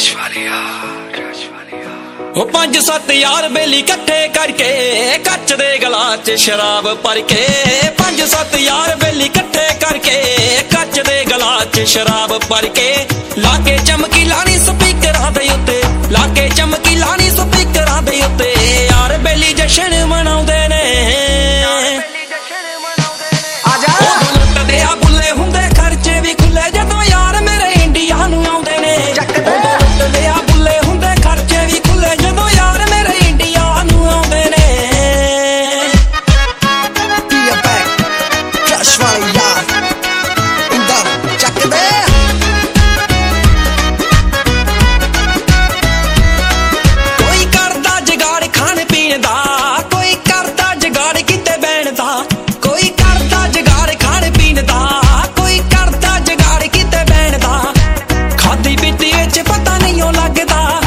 ਉਹ 5-7 यार बेली इकट्ठे करके कच दे गलास च शराब भर के 5-7 यार बेली इकट्ठे करके कच दे गलास च शराब भर के लाके चमकी लानी स्पीकरां दे उत्ते लाके चमकी लानी स्पीकरां दे उत्ते यार बेली जशन मनाउंदे ने उदों लुटदे आ बुल्ले हुंदे खर्चे भी खुले जदों यार मेरे इंडिया नूं आउंदे ने उदों लुटदे आ बुल्ले हुंदे खर्चे भी खुले जदों यार मेरे इंडिया नूं आउंदे ने कोई करदा जुगाड़ खाण पीण दा कोई करदा जुगाड़ किते बैण दा कोई करदा जुगाड़ खाण पीण दा कोई करदा जुगाड़ किते बैण दा खादी पीती विच पता नहीं लगदा